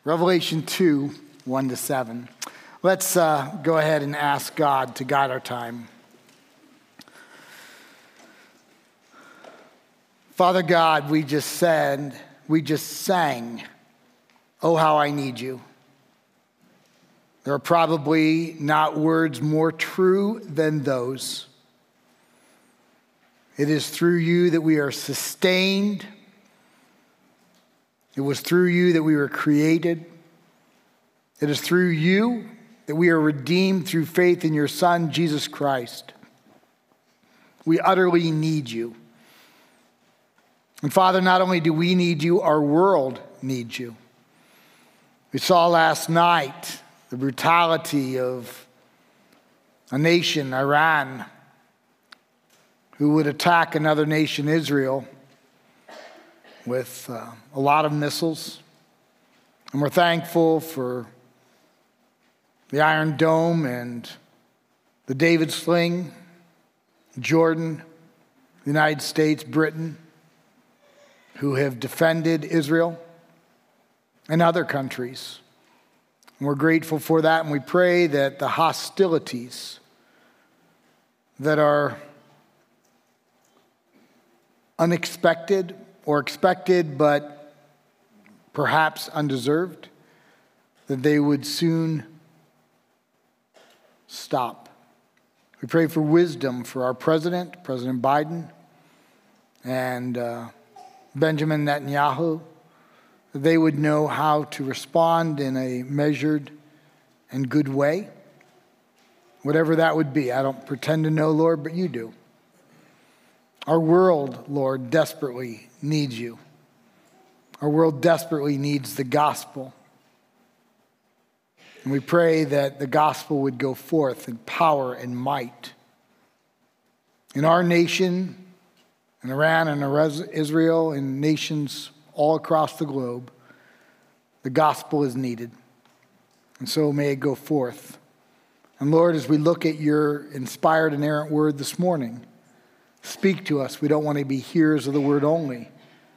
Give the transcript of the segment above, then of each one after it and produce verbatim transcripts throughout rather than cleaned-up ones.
Revelation two, one to seven. Let's uh, go ahead and ask God to guide our time. Father God, we just said, we just sang, "Oh, how I need you." There are probably not words more true than those. It is through you that we are sustained. It was through you that we were created. It is through you that we are redeemed through faith in your Son, Jesus Christ. We utterly need you. And Father, not only do we need you, our world needs you. We saw last night the brutality of a nation, Iran, who would attack another nation, Israel, with uh, a lot of missiles. And we're thankful for the Iron Dome and the David Sling, Jordan, the United States, Britain, who have defended Israel and other countries. And we're grateful for that, and we pray that the hostilities that are unexpected or expected but perhaps undeserved, that they would soon stop. We pray for wisdom for our president, President Biden, and uh, Benjamin Netanyahu, that they would know how to respond in a measured and good way, whatever that would be. I don't pretend to know, Lord, but you do. Our world, Lord, desperately needs you. Our world desperately needs the gospel. And we pray that the gospel would go forth in power and might. In our nation, in Iran and Israel, and nations all across the globe, the gospel is needed. And so may it go forth. And Lord, as we look at your inspired, inerrant word this morning, speak to us. We don't want to be hearers of the word only,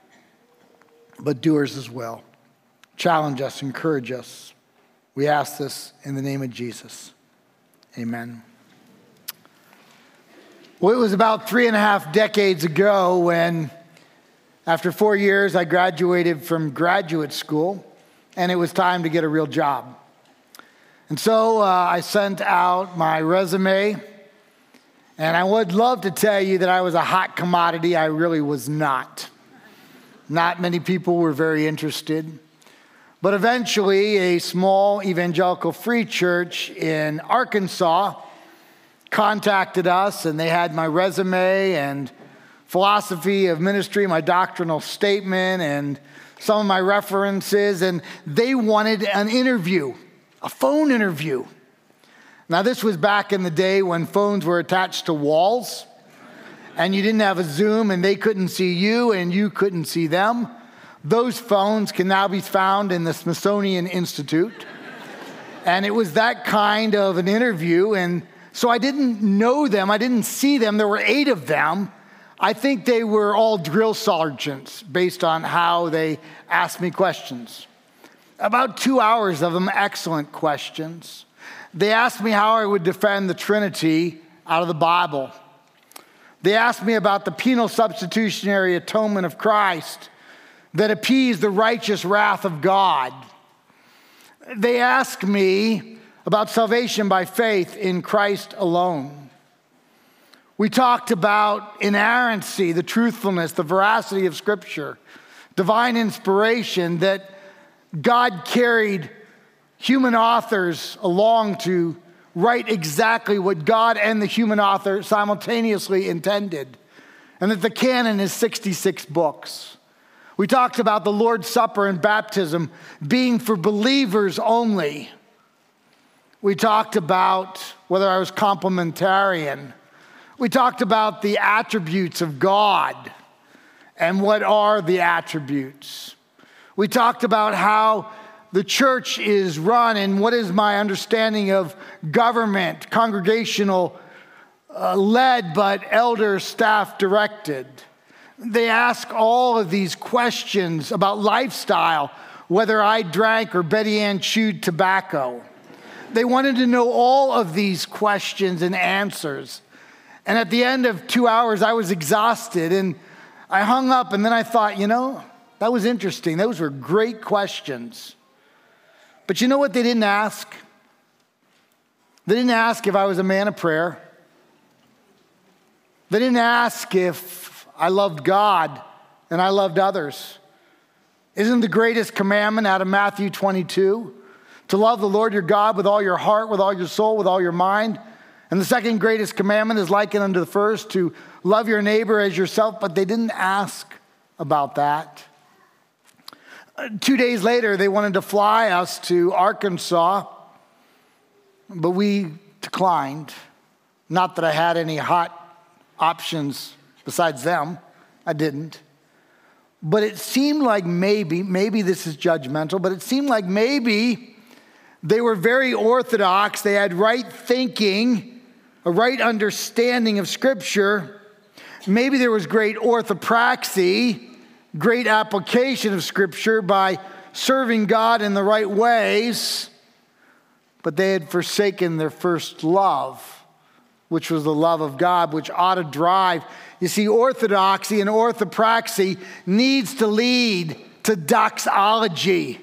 but doers as well. Challenge us, encourage us. We ask this in the name of Jesus. Amen. Well, it was about three and a half decades ago when, after four years, I graduated from graduate school, and it was time to get a real job. And so uh, I sent out my resume, and I would love to tell you that I was a hot commodity. I really was not. Not many people were very interested. But eventually, a small evangelical free church in Arkansas contacted us, and they had my resume and philosophy of ministry, my doctrinal statement, and some of my references, and they wanted an interview, a phone interview. Now, this was back in the day when phones were attached to walls, and you didn't have a Zoom, and they couldn't see you, and you couldn't see them. Those phones can now be found in the Smithsonian Institute. And it was that kind of an interview. And so I didn't know them. I didn't see them. There were eight of them. I think they were all drill sergeants based on how they asked me questions. About two hours of them, excellent questions. They asked me how I would defend the Trinity out of the Bible. They asked me about the penal substitutionary atonement of Christ that appeased the righteous wrath of God. They ask me about salvation by faith in Christ alone. We talked about inerrancy, the truthfulness, the veracity of Scripture, divine inspiration, that God carried human authors along to write exactly what God and the human author simultaneously intended, and that the canon is sixty-six books. We talked about the Lord's Supper and baptism being for believers only. We talked about whether I was complementarian. We talked about the attributes of God and what are the attributes. We talked about how the church is run and what is my understanding of government, congregational uh, led but elder staff directed. They ask all of these questions about lifestyle. whether I drank or Betty Ann chewed tobacco. They wanted to know all of these questions and answers. And at the end of two hours, I was exhausted, and I hung up, and then I thought, you know, that was interesting. Those were great questions. But you know what they didn't ask? They didn't ask if I was a man of prayer. They didn't ask if I loved God and I loved others. Isn't the greatest commandment out of Matthew twenty-two to love the Lord your God with all your heart, with all your soul, with all your mind? And the second greatest commandment is likened unto the first, to love your neighbor as yourself. But they didn't ask about that. Two days later, they wanted to fly us to Arkansas, but we declined. Not that I had any hot options besides them. I didn't. But it seemed like maybe, maybe this is judgmental, but it seemed like maybe they were very orthodox. They had right thinking, a right understanding of Scripture. Maybe there was great orthopraxy, great application of Scripture by serving God in the right ways, but they had forsaken their first love, which was the love of God, which ought to drive. You see, orthodoxy and orthopraxy needs to lead to doxology,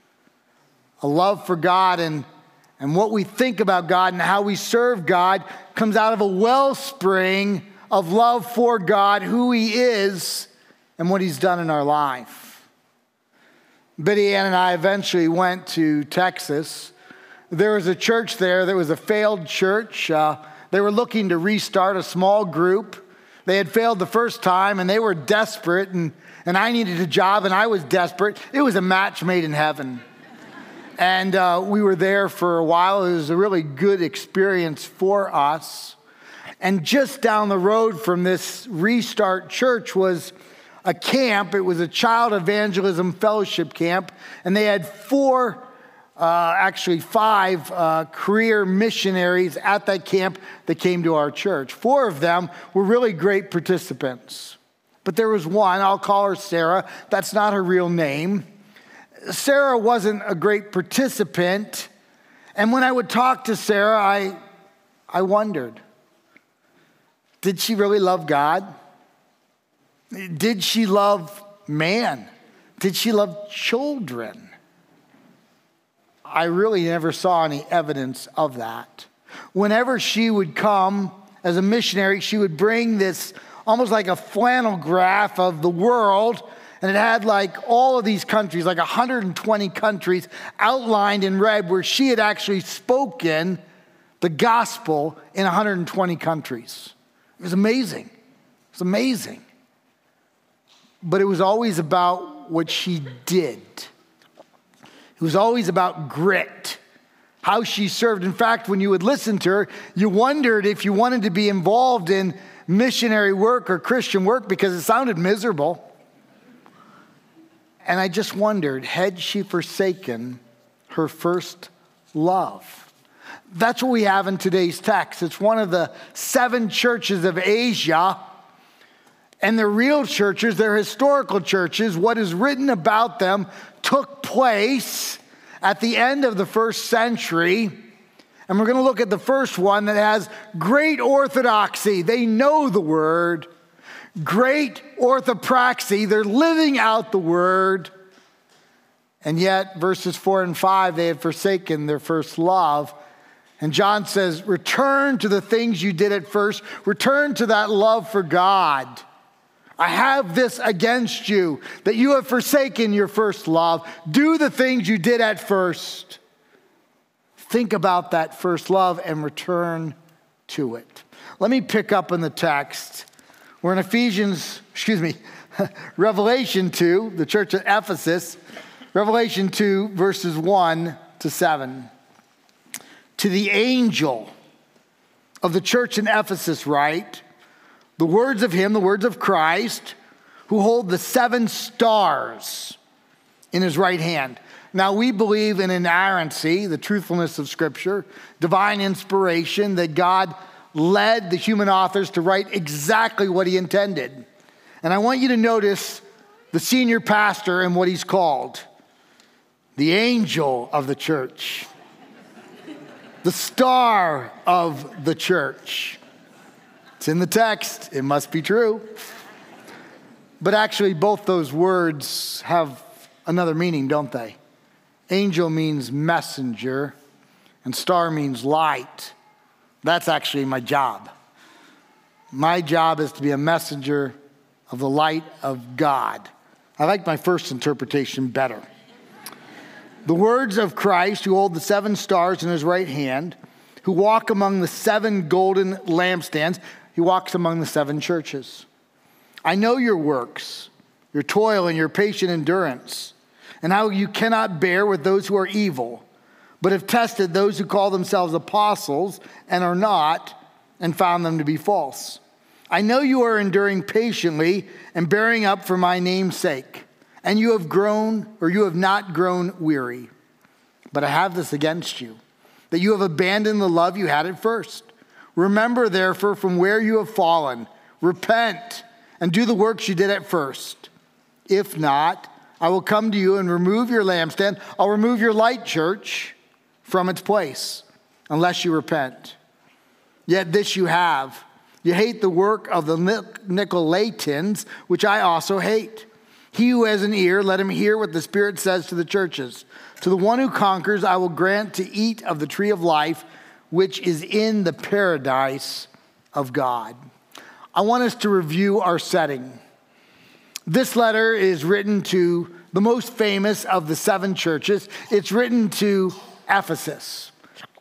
a love for God, and, and what we think about God and how we serve God comes out of a wellspring of love for God, who He is, and what He's done in our life. Betty Ann and I eventually went to Texas. There was a church there that was a failed church. Uh, they were looking to restart a small group. They had failed the first time, and they were desperate, and, and I needed a job, and I was desperate. It was a match made in heaven. And uh, we were there for a while. It was a really good experience for us. And just down the road from this restart church was a camp. It was a child evangelism fellowship camp, and they had four Uh, actually five uh, career missionaries at that camp that came to our church. Four of them were really great participants. But there was one, I'll call her Sarah. That's not her real name. Sarah wasn't a great participant. And when I would talk to Sarah, I, I wondered, did she really love God? Did she love man? Did she love children? I really never saw any evidence of that. Whenever she would come as a missionary, she would bring this almost like a flannel graph of the world, and it had like all of these countries, like one hundred twenty countries outlined in red, where she had actually spoken the gospel in one hundred twenty countries. It was amazing. It was amazing. But it was always about what she did. It was always about grit, how she served. In fact, when you would listen to her, you wondered if you wanted to be involved in missionary work or Christian work because it sounded miserable. And I just wondered, had she forsaken her first love? That's what we have in today's text. It's one of the seven churches of Asia. And they're real churches, they're historical churches. What is written about them took place at the end of the first century. And we're going to look at the first one that has great orthodoxy. They know the word. Great orthopraxy. They're living out the word. And yet, verses four and five, they had forsaken their first love. And John says, return to the things you did at first. Return to that love for God. I have this against you, that you have forsaken your first love. Do the things you did at first. Think about that first love and return to it. Let me pick up in the text. We're in Ephesians, excuse me, Revelation two, the church at Ephesus. Revelation two, verses one to seven. To the angel of the church in Ephesus write, the words of him, the words of Christ, who hold the seven stars in his right hand. Now, we believe in inerrancy, the truthfulness of Scripture, divine inspiration, that God led the human authors to write exactly what he intended. And I want you to notice the senior pastor and what he's called. the angel of the church, the star of the church. It's in the text. It must be true. But actually, both those words have another meaning, don't they? Angel means messenger, and star means light. That's actually my job. My job is to be a messenger of the light of God. I like my first interpretation better. The words of Christ, who hold the seven stars in his right hand, who walk among the seven golden lampstands. He walks among the seven churches. I know your works, your toil and your patient endurance, and how you cannot bear with those who are evil, but have tested those who call themselves apostles and are not, and found them to be false. I know you are enduring patiently and bearing up for my name's sake, and you have grown, or you have not grown weary. But I have this against you, that you have abandoned the love you had at first. Remember, therefore, from where you have fallen, repent, and do the works you did at first. If not, I will come to you and remove your lampstand. I'll remove your light, church, from its place, unless you repent. Yet this you have. You hate the work of the Nicolaitans, which I also hate. He who has an ear, let him hear what the Spirit says to the churches. To the one who conquers, I will grant to eat of the tree of life, which is in the paradise of God. I want us to review our setting. This letter is written to the most famous of the seven churches. It's written to Ephesus.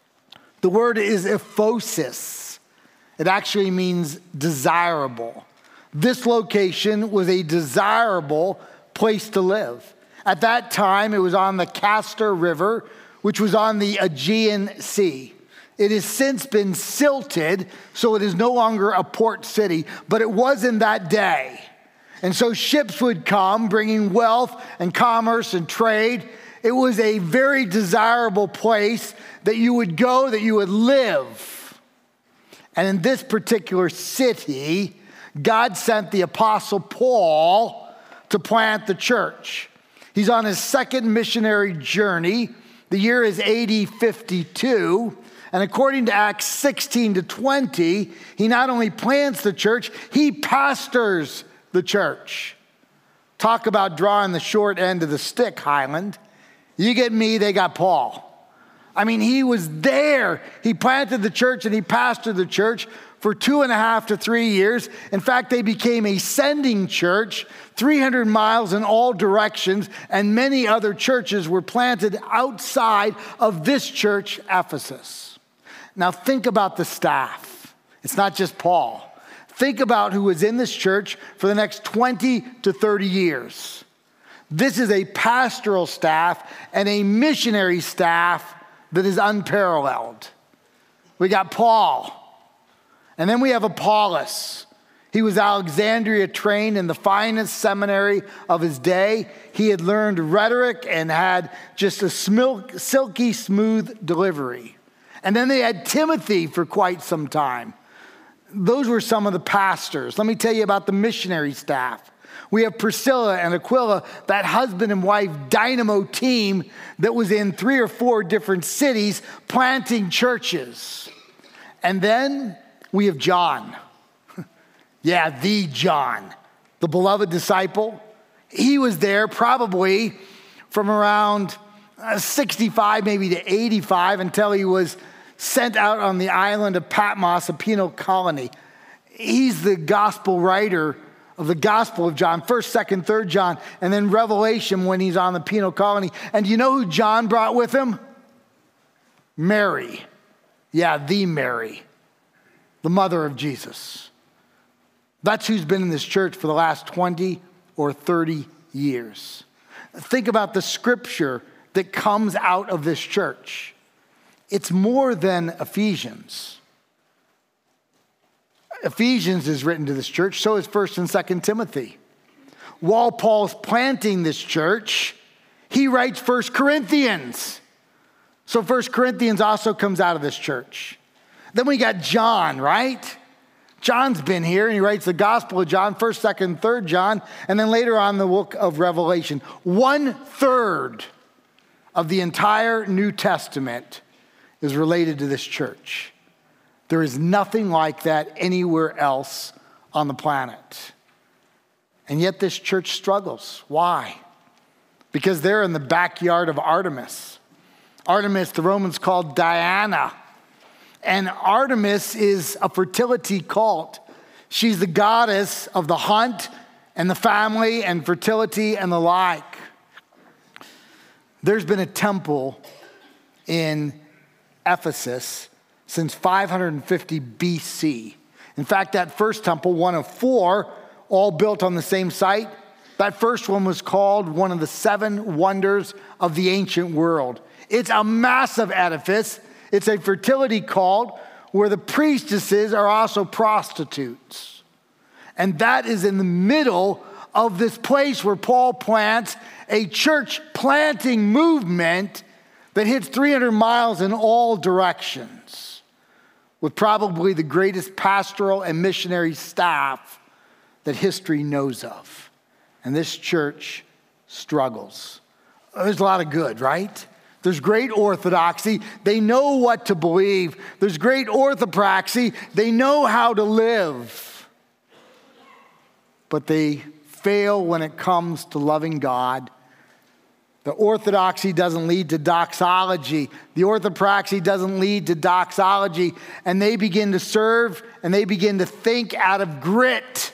The word is ephosis. It actually means desirable. This location was a desirable place to live. At that time, it was on the Castor River, which was on the Aegean Sea. It has since been silted, so it is no longer a port city, but it was in that day. And so ships would come bringing wealth and commerce and trade. It was a very desirable place that you would go, that you would live. And in this particular city, God sent the Apostle Paul to plant the church. He's on his second missionary journey. The year is A D fifty-two. And according to Acts sixteen to twenty, he not only plants the church, he pastors the church. Talk about drawing the short end of the stick, Highland. You get me, they got Paul. I mean, he was there. He planted the church and he pastored the church for two and a half to three years. In fact, they became a sending church, three hundred miles in all directions, and many other churches were planted outside of this church, Ephesus. Now think about the staff. It's not just Paul. Think about who was in this church for the next twenty to thirty years. This is a pastoral staff and a missionary staff that is unparalleled. We got Paul, and then we have Apollos. He was Alexandria trained in the finest seminary of his day. He had learned rhetoric and had just a silky smooth delivery. And then they had Timothy for quite some time. Those were some of the pastors. Let me tell you about the missionary staff. We have Priscilla and Aquila, that husband and wife dynamo team that was in three or four different cities planting churches. And then we have John. Yeah, the John, the beloved disciple. He was there probably from around sixty-five, maybe to eighty-five, until he was sent out on the island of Patmos, a penal colony. He's the gospel writer of the Gospel of John, first, second, third John, and then Revelation when he's on the penal colony. And do you know who John brought with him? Mary. Yeah, the Mary, the mother of Jesus. That's who's been in this church for the last twenty or thirty years. Think about the scripture that comes out of this church. It's more than Ephesians. Ephesians is written to this church, so is First and Second Timothy. While Paul's planting this church, he writes First Corinthians. So First Corinthians also comes out of this church. Then we got John, right? John's been here, and he writes the Gospel of John, First, Second, Third John, and then later on the book of Revelation. One third of the entire New Testament is related to this church. There is nothing like that anywhere else on the planet. And yet this church struggles. Why? Because they're in the backyard of Artemis. Artemis, the Romans called Diana. And Artemis is a fertility cult. She's the goddess of the hunt and the family and fertility and the like. There's been a temple in Ephesus since five hundred fifty B C. In fact, that first temple, one of four, all built on the same site, that first one was called one of the seven wonders of the ancient world. It's a massive edifice. It's a fertility cult where the priestesses are also prostitutes. And that is in the middle of this place where Paul plants a church planting movement that hits three hundred miles in all directions, with probably the greatest pastoral and missionary staff that history knows of. And this church struggles. There's a lot of good, right? There's great orthodoxy. They know what to believe. There's great orthopraxy. They know how to live. But they fail when it comes to loving God. The orthodoxy doesn't lead to doxology. The orthopraxy doesn't lead to doxology. And they begin to serve and they begin to think out of grit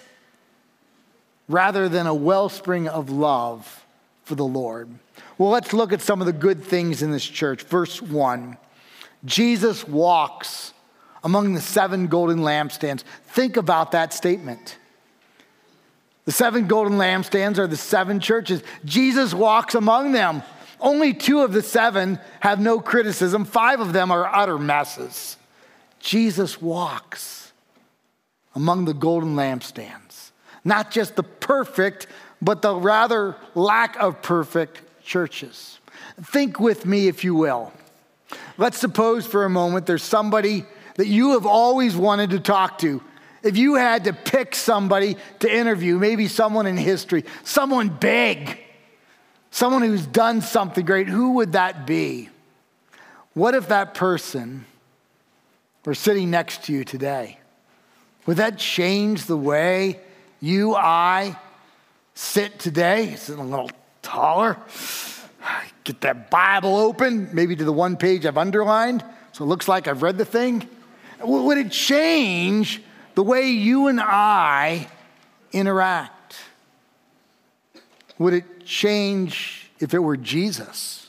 rather than a wellspring of love for the Lord. Well, let's look at some of the good things in this church. Verse one, Jesus walks among the seven golden lampstands. Think about that statement. The seven golden lampstands are the seven churches. Jesus walks among them. Only two of the seven have no criticism. Five of them are utter messes. Jesus walks among the golden lampstands. Not just the perfect, but the rather lack of perfect churches. Think with me, if you will. Let's suppose for a moment there's somebody that you have always wanted to talk to. If you had to pick somebody to interview, maybe someone in history, someone big, someone who's done something great, who would that be? What if that person were sitting next to you today? Would that change the way you, I, sit today? Sitting a little taller. Get that Bible open, maybe to the one page I've underlined, so it looks like I've read the thing. Would it change the way you and I interact? Would it change if it were Jesus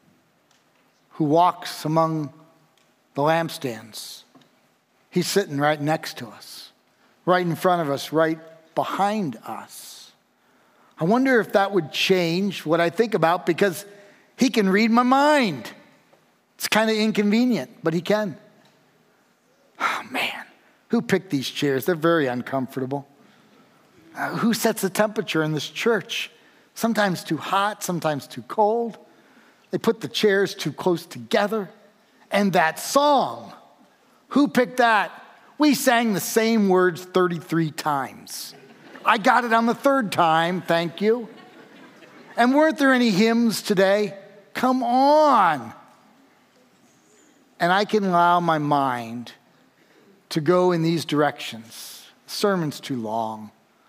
who walks among the lampstands? He's sitting right next to us, right in front of us, right behind us. I wonder if that would change what I think about, because he can read my mind. It's kind of inconvenient, but he can. Oh, man. Who picked these chairs? They're very uncomfortable. Uh, who sets the temperature in this church? Sometimes too hot, sometimes too cold. They put the chairs too close together. And that song, who picked that? We sang the same words thirty-three times. I got it on the third time, thank you. And weren't there any hymns today? Come on. And I can allow my mind to go in these directions. The sermon's too long.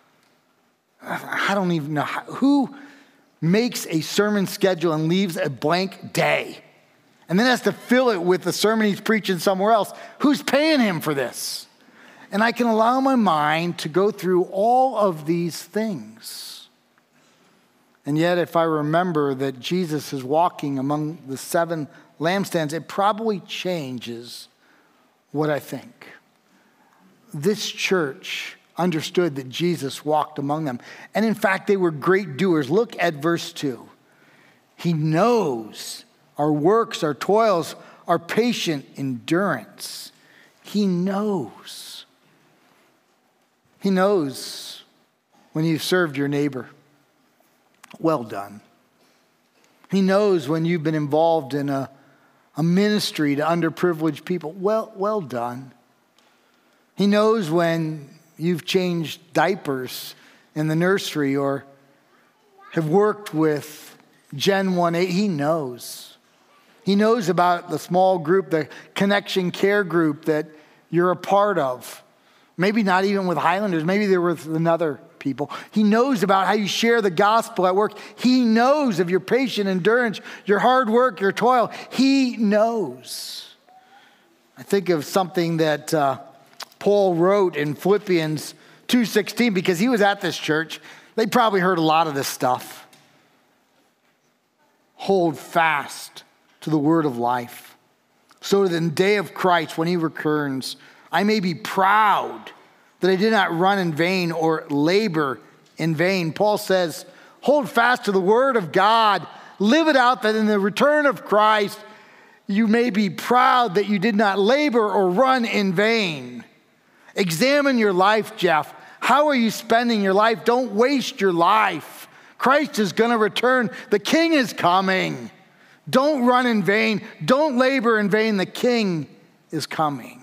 I don't even know how, who makes a sermon schedule and leaves a blank day and then has to fill it with the sermon he's preaching somewhere else. Who's paying him for this? And I can allow my mind to go through all of these things. And yet, if I remember that Jesus is walking among the seven lampstands, it probably changes what I think. This church understood that Jesus walked among them. And in fact, they were great doers. Look at verse two. He knows our works, our toils, our patient endurance. He knows. He knows when you've served your neighbor. Well done. He knows when you've been involved in a, a ministry to underprivileged people. Well, well done. He knows when you've changed diapers in the nursery or have worked with Gen one eight, he knows. He knows about the small group, the connection care group that you're a part of. Maybe not even with Highlanders. Maybe they're with another people. He knows about how you share the gospel at work. He knows of your patient endurance, your hard work, your toil. He knows. I think of something that uh, Paul wrote in Philippians two sixteen, because he was at this church. They probably heard a lot of this stuff. Hold fast to the word of life, so that in the day of Christ, when he returns, I may be proud that I did not run in vain or labor in vain. Paul says, hold fast to the word of God. Live it out, that in the return of Christ, you may be proud that you did not labor or run in vain. Examine your life, Jeff. How are you spending your life? Don't waste your life. Christ is going to return. The King is coming. Don't run in vain. Don't labor in vain. The King is coming.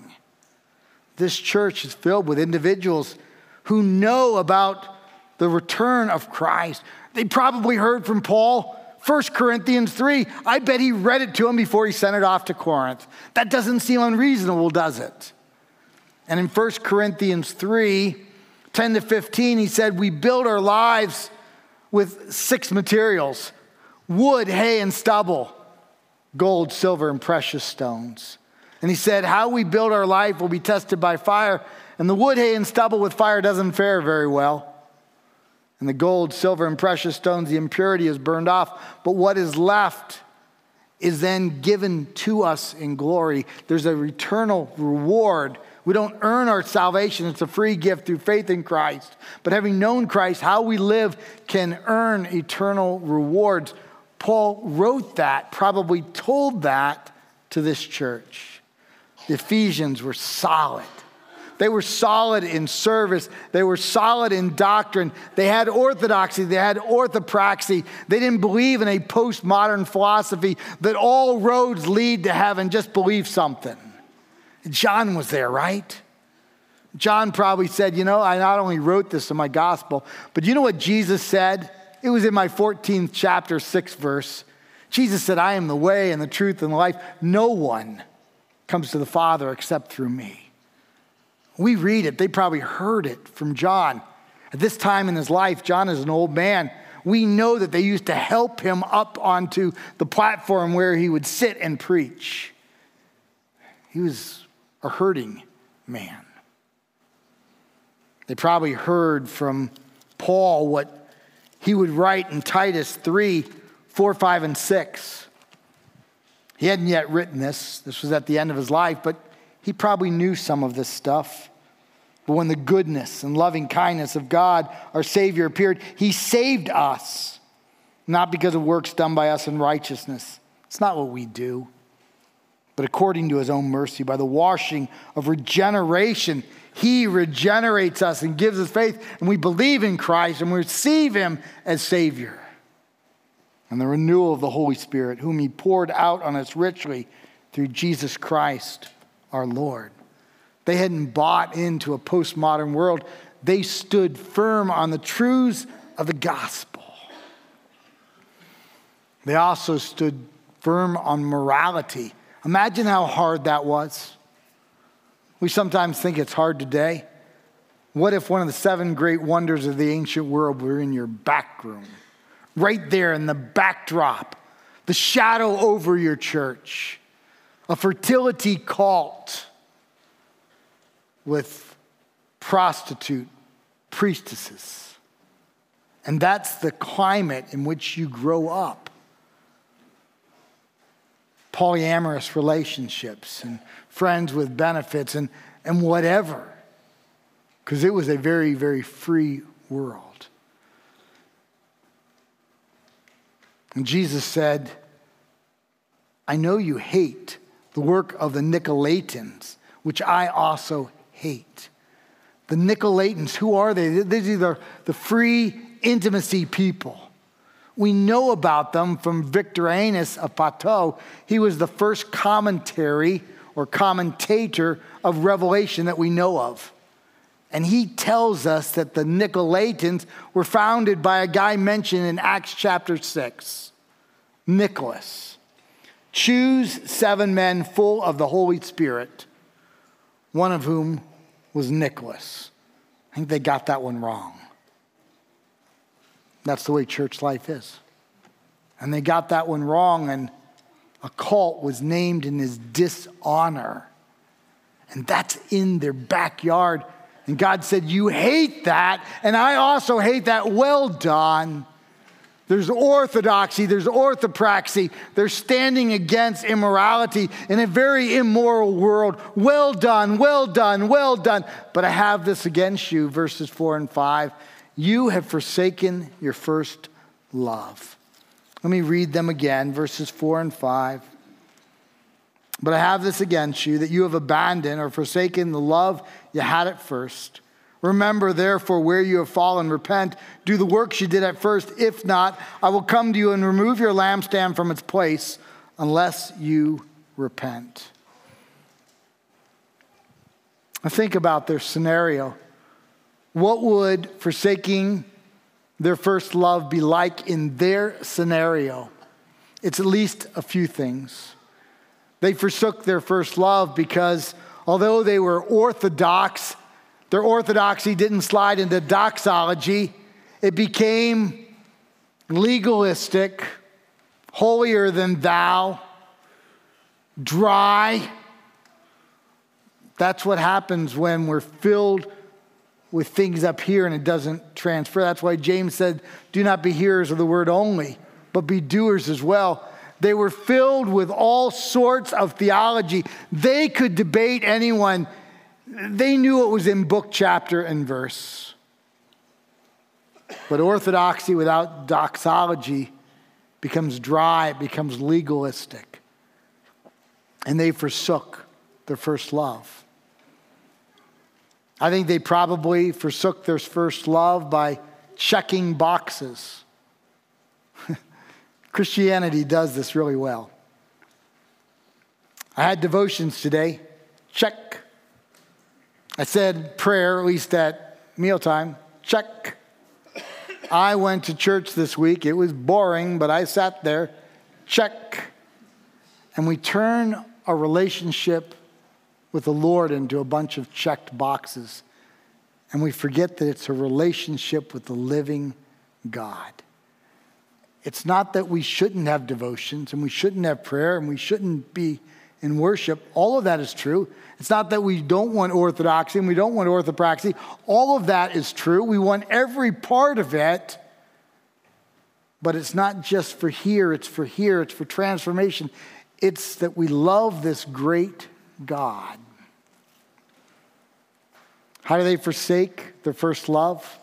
This church is filled with individuals who know about the return of Christ. They probably heard from Paul, First Corinthians three. I bet he read it to him before he sent it off to Corinth. That doesn't seem unreasonable, does it? And in First Corinthians three, ten to fifteen, he said, we build our lives with six materials: wood, hay, and stubble, gold, silver, and precious stones. And he said, how we build our life will be tested by fire. And the wood, hay, and stubble with fire doesn't fare very well. And the gold, silver, and precious stones, the impurity is burned off. But what is left is then given to us in glory. There's a eternal reward. We don't earn our salvation. It's a free gift through faith in Christ. But having known Christ, how we live can earn eternal rewards. Paul wrote that, probably told that to this church. The Ephesians were solid. They were solid in service. They were solid in doctrine. They had orthodoxy. They had orthopraxy. They didn't believe in a postmodern philosophy that all roads lead to heaven. Just believe something. John was there, right? John probably said, you know, I not only wrote this in my gospel, but you know what Jesus said? It was in my fourteenth chapter, sixth verse. Jesus said, I am the way and the truth and the life. No one comes to the Father except through me. We read it. They probably heard it from John. At this time in his life, John is an old man. We know that they used to help him up onto the platform where he would sit and preach. He was a hurting man. They probably heard from Paul what he would write in Titus three, four, five, and six. He hadn't yet written this. This was at the end of his life, but he probably knew some of this stuff. But when the goodness and loving kindness of God, our Savior, appeared, he saved us, not because of works done by us in righteousness. It's not what we do, but according to his own mercy, by the washing of regeneration, he regenerates us and gives us faith, and we believe in Christ and we receive him as Savior. And the renewal of the Holy Spirit, whom he poured out on us richly through Jesus Christ, our Lord. They hadn't bought into a postmodern world. They stood firm on the truths of the gospel. They also stood firm on morality. Imagine how hard that was. We sometimes think it's hard today. What if one of the seven great wonders of the ancient world were in your back room? Right there in the backdrop, the shadow over your church, a fertility cult with prostitute priestesses. And that's the climate in which you grow up. Polyamorous relationships and friends with benefits and, and whatever. Because it was a very, very free world. And Jesus said, I know you hate the work of the Nicolaitans, which I also hate. The Nicolaitans, who are they? These are the free intimacy people. We know about them from Victorinus of Poitiers. He was the first commentary or commentator of Revelation that we know of. And he tells us that the Nicolaitans were founded by a guy mentioned in Acts chapter six. Nicholas. Choose seven men full of the Holy Spirit, one of whom was Nicholas. I think they got that one wrong. That's the way church life is. And they got that one wrong, and a cult was named in his dishonor. And that's in their backyard. And God said, you hate that, and I also hate that. Well done. There's orthodoxy, there's orthopraxy. They're standing against immorality in a very immoral world. Well done, well done, well done. But I have this against you, verses four and five. You have forsaken your first love. Let me read them again, verses four and five. But I have this against you, that you have abandoned or forsaken the love you had at first. Remember, therefore, where you have fallen, repent, do the works you did at first. If not, I will come to you and remove your lampstand from its place unless you repent. I think about their scenario. What would forsaking their first love be like in their scenario? It's at least a few things. They forsook their first love because although they were orthodox, their orthodoxy didn't slide into doxology. It became legalistic, holier than thou, dry. That's what happens when we're filled with things up here and it doesn't transfer. That's why James said, do not be hearers of the word only, but be doers as well. They were filled with all sorts of theology. They could debate anyone. They knew it was in book, chapter, and verse. But orthodoxy without doxology becomes dry, it becomes legalistic. And they forsook their first love. I think they probably forsook their first love by checking boxes. Christianity does this really well. I had devotions today. Check. I said prayer, at least at mealtime. Check. I went to church this week. It was boring, but I sat there. Check. And we turn a relationship with the Lord into a bunch of checked boxes. And we forget that it's a relationship with the living God. It's not that we shouldn't have devotions and we shouldn't have prayer and we shouldn't be in worship. All of that is true. It's not that we don't want orthodoxy and we don't want orthopraxy. All of that is true. We want every part of it. But it's not just for here. It's for here. It's for transformation. It's that we love this great God. How do they forsake their first love?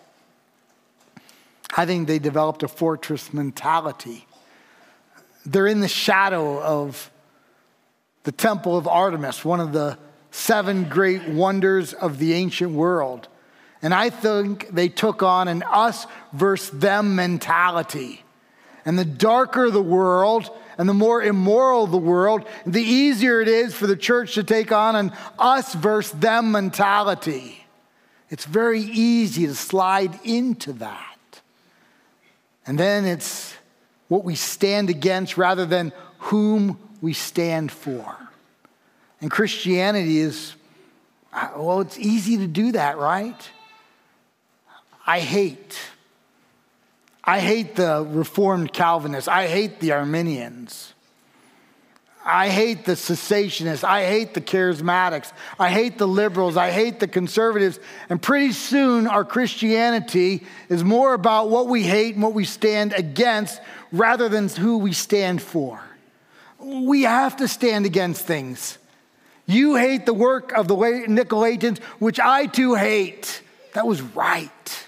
I think they developed a fortress mentality. They're in the shadow of the temple of Artemis, one of the seven great wonders of the ancient world. And I think they took on an us versus them mentality. And the darker the world and the more immoral the world, the easier it is for the church to take on an us versus them mentality. It's very easy to slide into that. And then it's what we stand against rather than whom we stand for. And Christianity is, well, it's easy to do that, right? I hate. I hate the Reformed Calvinists. I hate the Arminians. I hate the cessationists. I hate the charismatics. I hate the liberals. I hate the conservatives. And pretty soon our Christianity is more about what we hate and what we stand against rather than who we stand for. We have to stand against things. You hate the work of the Nicolaitans, which I too hate. That was right.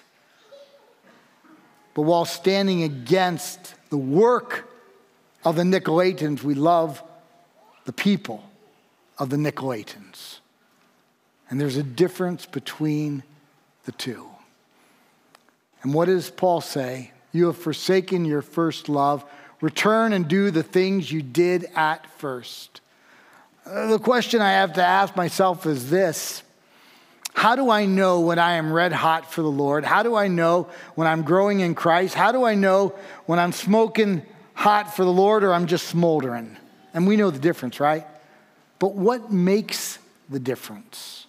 But while standing against the work of the Nicolaitans, we love the people of the Nicolaitans. And there's a difference between the two. And what does Paul say? You have forsaken your first love. Return and do the things you did at first. Uh, the question I have to ask myself is this. How do I know when I am red hot for the Lord? How do I know when I'm growing in Christ? How do I know when I'm smoking hot for the Lord or I'm just smoldering. And we know the difference, right? But what makes the difference?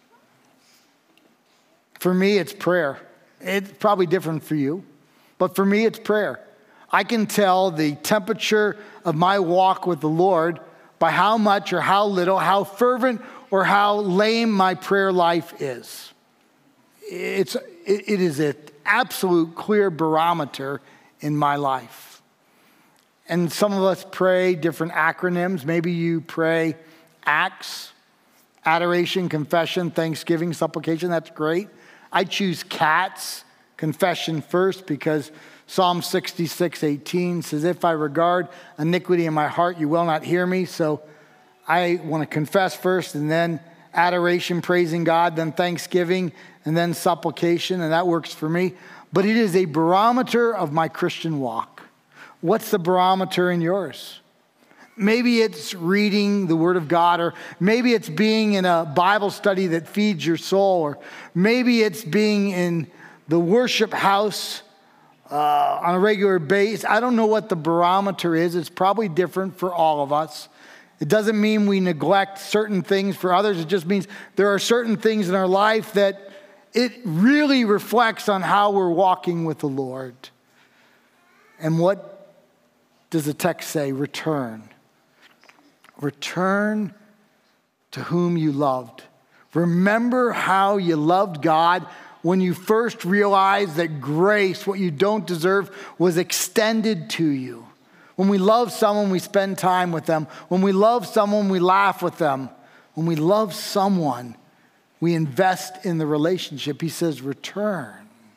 For me, it's prayer. It's probably different for you. But for me, it's prayer. I can tell the temperature of my walk with the Lord by how much or how little, how fervent or how lame my prayer life is. It's, it is an absolute clear barometer in my life. And some of us pray different acronyms. Maybe you pray ACTS, adoration, confession, thanksgiving, supplication. That's great. I choose CATS, confession first, because Psalm sixty-six eighteen says, if I regard iniquity in my heart, you will not hear me. So I want to confess first, and then adoration, praising God, then thanksgiving, and then supplication, and that works for me. But it is a barometer of my Christian walk. What's the barometer in yours? Maybe it's reading the Word of God, or maybe it's being in a Bible study that feeds your soul, or maybe it's being in the worship house uh, on a regular basis. I don't know what the barometer is. It's probably different for all of us. It doesn't mean we neglect certain things for others. It just means there are certain things in our life that it really reflects on how we're walking with the Lord. And what does the text say? Return. Return to whom you loved. Remember how you loved God when you first realized that grace, what you don't deserve, was extended to you. When we love someone, we spend time with them. When we love someone, we laugh with them. When we love someone, we invest in the relationship. He says, return.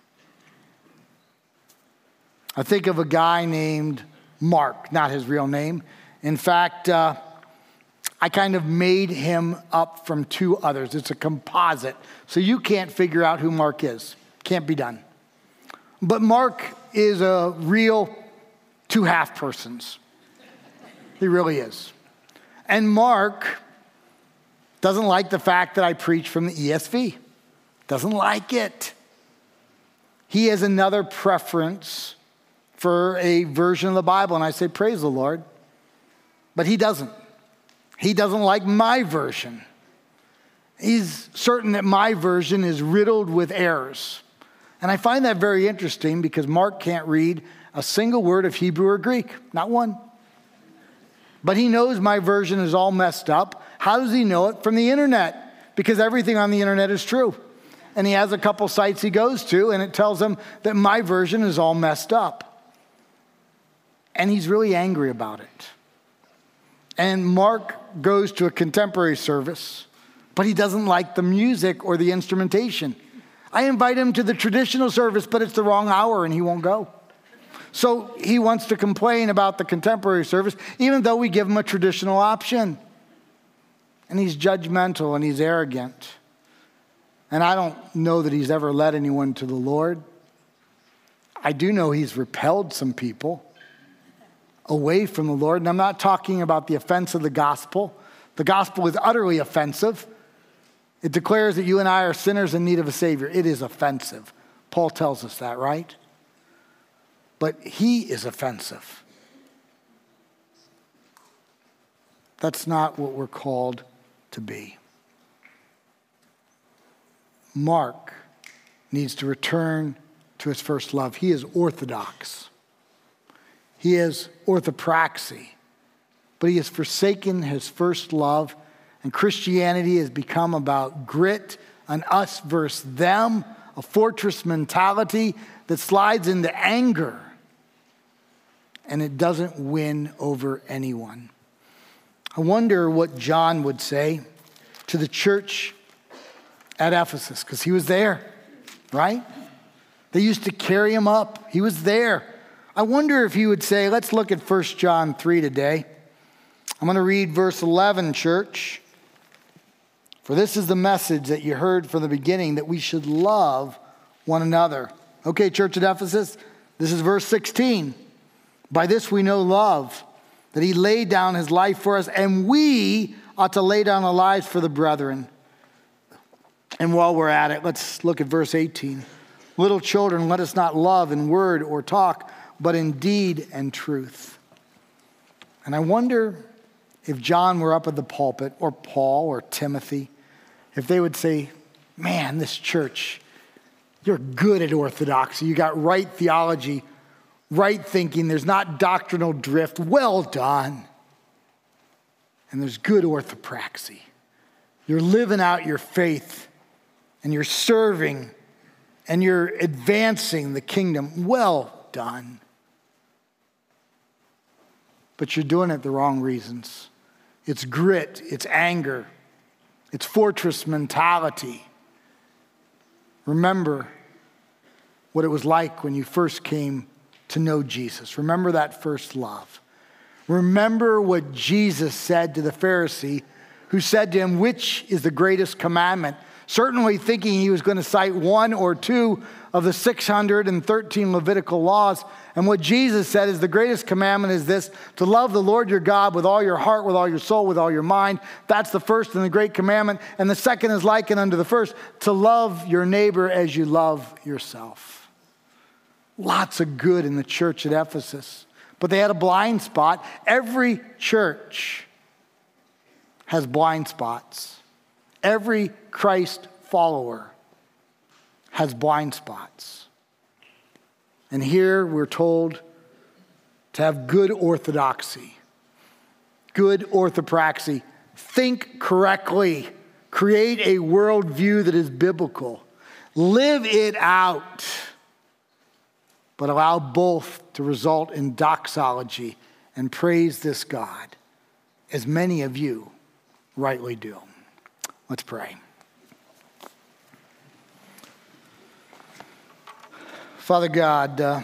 I think of a guy named Mark, not his real name. In fact, uh, I kind of made him up from two others. It's a composite. So you can't figure out who Mark is. Can't be done. But Mark is a real two half persons. He really is. And Mark doesn't like the fact that I preach from the E S V. Doesn't like it. He has another preference for a version of the Bible. And I say, praise the Lord. But he doesn't. He doesn't like my version. He's certain that my version is riddled with errors. And I find that very interesting because Mark can't read a single word of Hebrew or Greek. Not one. But he knows my version is all messed up. How does he know it? From the internet. Because everything on the internet is true. And he has a couple sites he goes to, and it tells him that my version is all messed up. And he's really angry about it. And Mark goes to a contemporary service, but he doesn't like the music or the instrumentation. I invite him to the traditional service, but it's the wrong hour and he won't go. So he wants to complain about the contemporary service, even though we give him a traditional option. And he's judgmental and he's arrogant. And I don't know that he's ever led anyone to the Lord. I do know he's repelled some people away from the Lord. And I'm not talking about the offense of the gospel. The gospel is utterly offensive. It declares that you and I are sinners in need of a Savior. It is offensive. Paul tells us that, right? But he is offensive. That's not what we're called to be. Mark needs to return to his first love. He is orthodox. He is orthopraxy. But he has forsaken his first love, and Christianity has become about grit, an us versus them, a fortress mentality that slides into anger, and it doesn't win over anyone. I wonder what John would say to the church at Ephesus, because he was there, right? They used to carry him up. He was there. I wonder if he would say, let's look at First John three today. I'm going to read verse eleven, church. For this is the message that you heard from the beginning, that we should love one another. Okay, church at Ephesus, this is verse sixteen. By this we know love, that he laid down his life for us, and we ought to lay down our lives for the brethren. And while we're at it, let's look at verse eighteen. Little children, let us not love in word or talk, but in deed and truth. And I wonder if John were up at the pulpit, or Paul, or Timothy, if they would say, man, this church, you're good at orthodoxy. You got right theology, right thinking. There's not doctrinal drift. Well done. And there's good orthopraxy. You're living out your faith, and you're serving, and you're advancing the kingdom. Well done. But you're doing it the wrong reasons. It's grit, it's anger, it's fortress mentality. Remember what it was like when you first came to know Jesus. Remember that first love. Remember what Jesus said to the Pharisee who said to him, which is the greatest commandment? Certainly thinking he was going to cite one or two of the six hundred thirteen Levitical laws. And what Jesus said is the greatest commandment is this, to love the Lord your God with all your heart, with all your soul, with all your mind. That's the first and the great commandment. And the second is likened unto the first, to love your neighbor as you love yourself. Lots of good in the church at Ephesus. But they had a blind spot. Every church has blind spots. Every Christ follower has blind spots. And here we're told to have good orthodoxy, good orthopraxy. Think correctly. Create a worldview that is biblical. Live it out. But allow both to result in doxology and praise this God, as many of you rightly do. Let's pray. Father God, uh,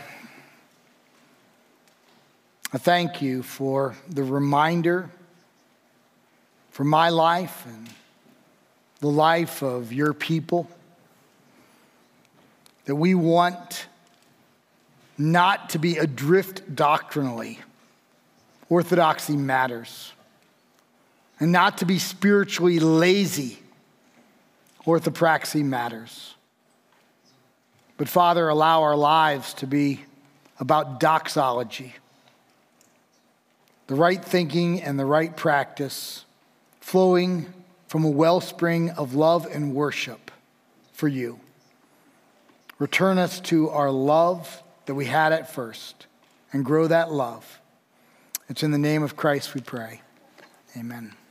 I thank you for the reminder for my life and the life of your people, that we want not to be adrift doctrinally. Orthodoxy matters. And not to be spiritually lazy. Orthopraxy matters. But Father, allow our lives to be about doxology. The right thinking and the right practice flowing from a wellspring of love and worship for you. Return us to our love that we had at first and grow that love. It's in the name of Christ we pray. Amen.